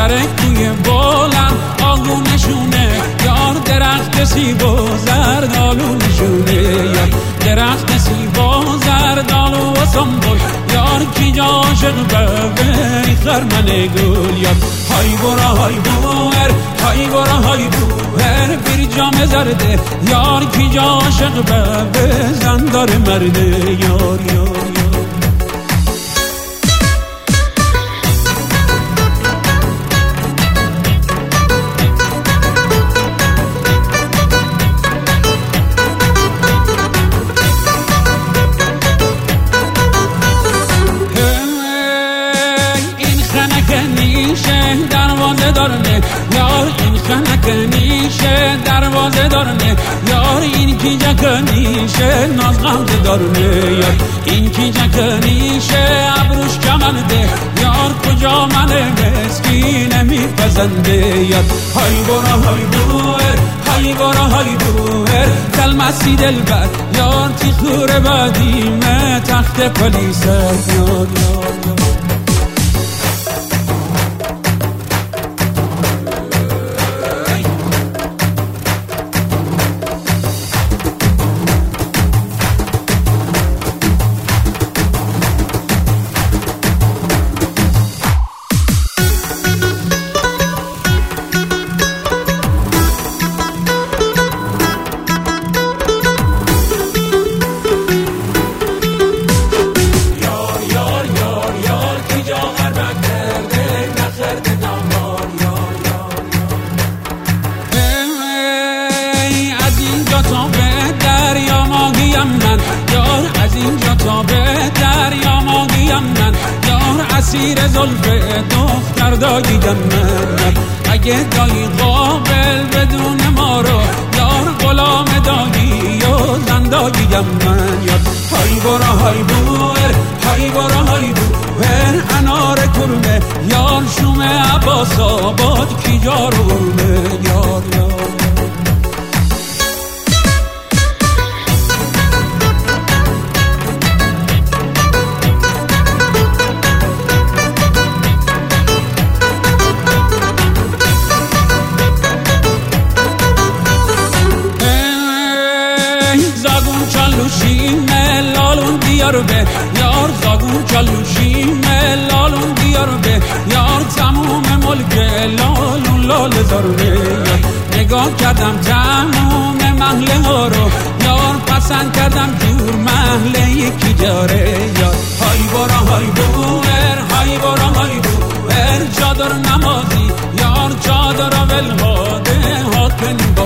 سر کوی بلند آهو نشونه یار درخت سیب و زردالو نشونه یار درخت سیب و زردالو و سنبول یار کی جا عاشق ببری خرمن گل یار های برا های بوهر های برا های بوهر بیر جام زرده یار کی جا عاشق ببر زندار مرده یار یار دروازه دارنه یار این خنک نیشه دروازه دارنه یار این کی جکنیشه ناز غمزه دارنه یار این کی جکنیشه ابروش کمنده یار کجا من مسکین میپسنده یار های برا های بوهر های برا های بوهر تلمسی دلبر یار تی خور بدیمه تخت پلیسه یار یار اسیر زلف دختر داییم من اگه دایی قابل بدون ما رو یار غلام دایی و زنداییم من یار های برا های بوهر های برا های بوهر انار کرمه یار شوم عباس آباد کی جارونه یار یار لالون دیار به یار زاگون چالوشیم لالون دیار به یار تموم ملک لالون لال زارونه نگاه کردم تموم محله ها رو یار پسند کردم جور محله یکی جاره یار های برا های بوهر های برا های بوهر چادر نمازی یار چادر ولهاده هاتن